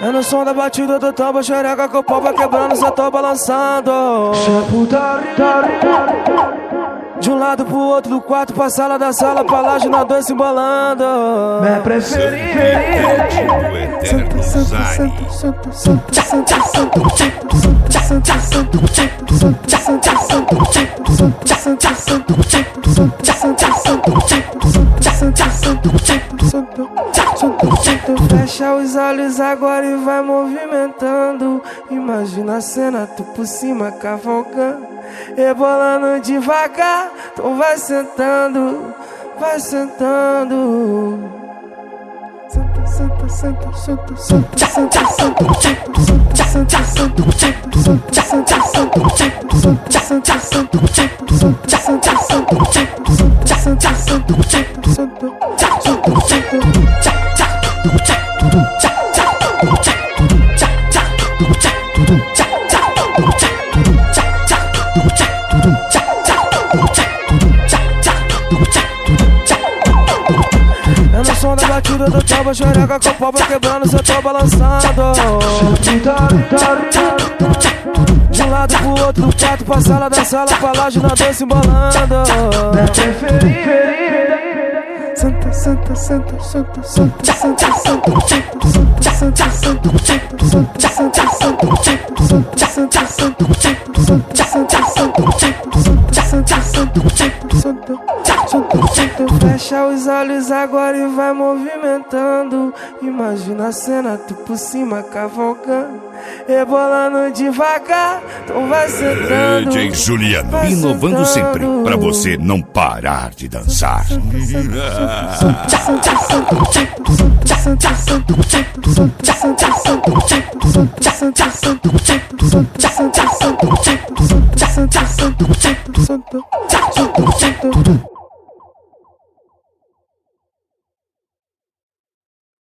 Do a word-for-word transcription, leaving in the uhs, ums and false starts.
É no som da batida do tambo, xereca com o pau vai quebrando, cê tô balançando. De um lado pro outro do quarto, pra sala da sala, pra laje na dois se embolando. Minha preferida. Santa, santa, santa, santa, santa, santa, fecha os olhos agora e vai movimentando. Imagina a cena, tu por cima cavalgando, rebolando devagar. Então vai sentando, vai sentando. Senta, senta, senta, senta, senta, senta, senta, senta, é no som da batida do tambo, xereca com o pau vai quebrando, cê tô balançando. De um lado pro outro do quarto, pra sala da sala, pra laje na dois se embolando. Minha preferida. Santa, santa, santa, santa, santa, santa, santa, santa, santa, fecha os olhos agora e vai movimentando. Imagina a cena, tu por cima cavalgando, rebolando devagar. Então vai sentando. D J Juliano, vai inovando sentando. sempre, pra você não parar de dançar. Santa,